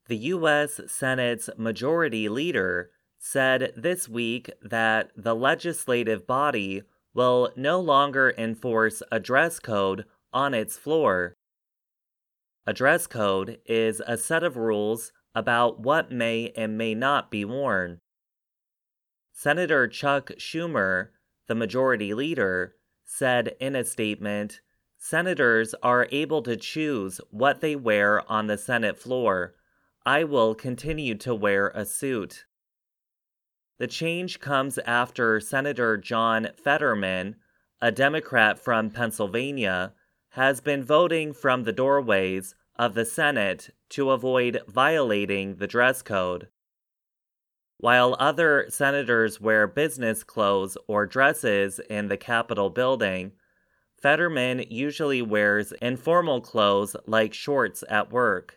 The U.S. Senate's Majority Leader said this week that the legislative body will no longer enforce a dress code on its floor. A dress code is a set of rules about what may and may not be worn. Senator Chuck Schumer, the Majority Leader, said in a statement, "Senators are able to choose what they wear on the Senate floor. I will continue to wear a suit." The change comes after Senator John Fetterman, a Democrat from Pennsylvania, has been voting from the doorways of the Senate to avoid violating the dress code. While other senators wear business clothes or dresses in the Capitol building, Fetterman usually wears informal clothes like shorts at work.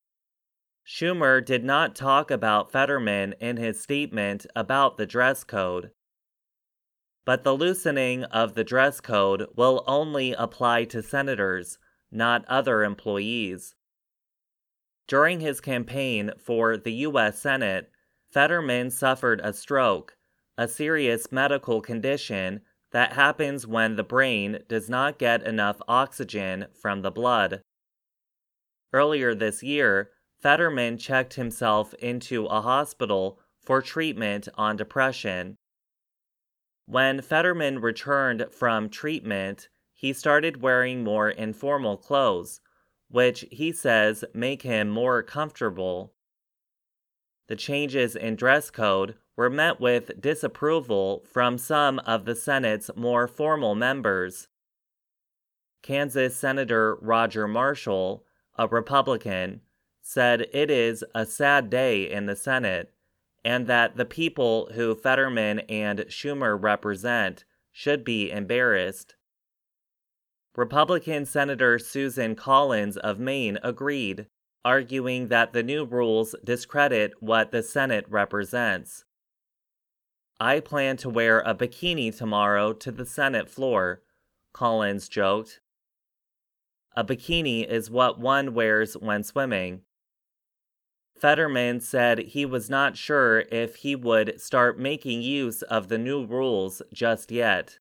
Schumer did not talk about Fetterman in his statement about the dress code. But the loosening of the dress code will only apply to senators, not other employees. During his campaign for the U.S. Senate, Fetterman suffered a stroke, a serious medical condition that happens when the brain does not get enough oxygen from the blood. Earlier this year, Fetterman checked himself into a hospital for treatment on depression. When Fetterman returned from treatment, he started wearing more informal clothes, which he says make him more comfortable. The changes in dress code were met with disapproval from some of the Senate's more formal members. Kansas Senator Roger Marshall, a Republican, said it is a sad day in the Senate, and that the people who Fetterman and Schumer represent should be embarrassed. Republican Senator Susan Collins of Maine agreed, arguing that the new rules discredit what the Senate represents. "I plan to wear a bikini tomorrow to the Senate floor," Collins joked. A bikini is what one wears when swimming. Fetterman said he was not sure if he would start making use of the new rules just yet.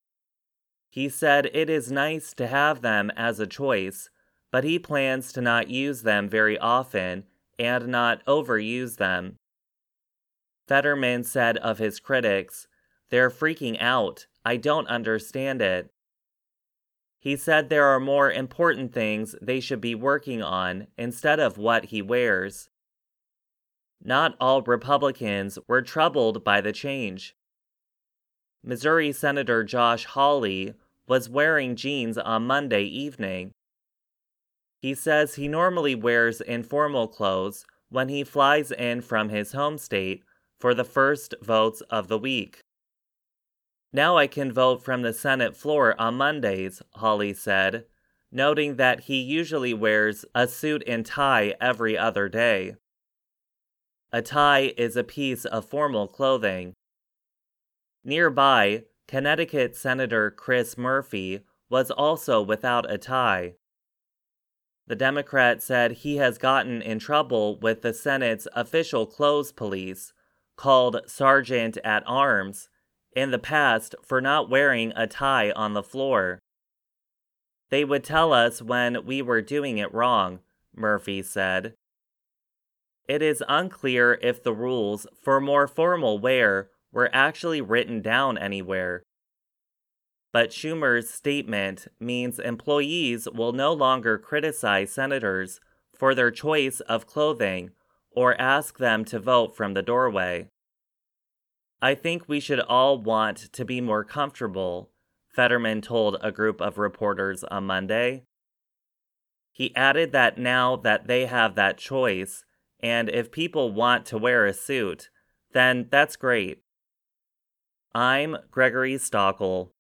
He said it is nice to have them as a choice, but he plans to not use them very often and not overuse them. Fetterman said of his critics, "They're freaking out. I don't understand it." He said there are more important things they should be working on instead of what he wears. Not all Republicans were troubled by the change. Missouri Senator Josh Hawley was wearing jeans on Monday evening. He says he normally wears informal clothes when he flies in from his home state for the first votes of the week. "Now I can vote from the Senate floor on Mondays," Hawley said, noting that he usually wears a suit and tie every other day. A tie is a piece of formal clothing. Nearby, Connecticut Senator Chris Murphy was also without a tie. The Democrat said he has gotten in trouble with the Senate's official clothes police, called Sergeant at Arms, in the past for not wearing a tie on the floor. "They would tell us when we were doing it wrong," Murphy said. It is unclear if the rules for more formal wear were actually written down anywhere. But Schumer's statement means employees will no longer criticize senators for their choice of clothing or ask them to vote from the doorway. "I think we should all want to be more comfortable," Fetterman told a group of reporters on Monday. He added that now that they have that choice, and if people want to wear a suit, then that's great. I'm Gregory Stockel.